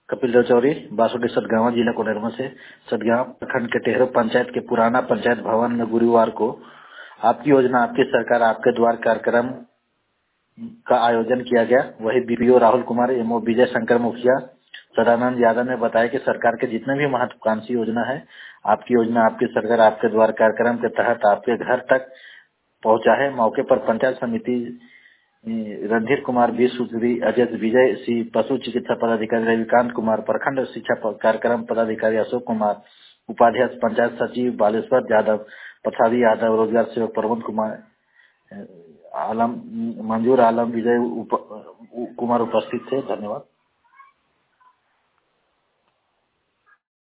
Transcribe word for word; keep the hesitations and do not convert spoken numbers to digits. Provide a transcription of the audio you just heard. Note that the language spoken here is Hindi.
कपिल रचौरी, बासुडी सतगावा, जिला कोडरमा से। सतगावा प्रखंड के टेहरो पंचायत के पुराना पंचायत भवन में गुरुवार को आपकी योजना आपकी सरकार आपके द्वार कार्यक्रम का आयोजन किया गया। वही बीपीओ राहुल कुमार, एमओ विजय शंकर मुखिया, सदानंद यादव ने बताया कि सरकार के जितने भी महत्वाकांक्षी योजना है, आपकी योजना आपकी सरकार आपके द्वार कार्यक्रम के तहत आपके घर तक पहुंचा है। मौके पर पंचायत समिति रणधीर कुमार, बी सूत्री, अजय विजय सिंह, पशु चिकित्सा पदाधिकारी रविकांत कुमार, प्रखंड शिक्षा कार्यक्रम पदाधिकारी अशोक कुमार, उपाध्यक्ष पंचायत सचिव बालेश्वर यादव, प्रसादी यादव, रोजगार सेवक प्रमोद कुमार, आलम मंजूर आलम, विजय उप, कुमार उपस्थित थे। धन्यवाद।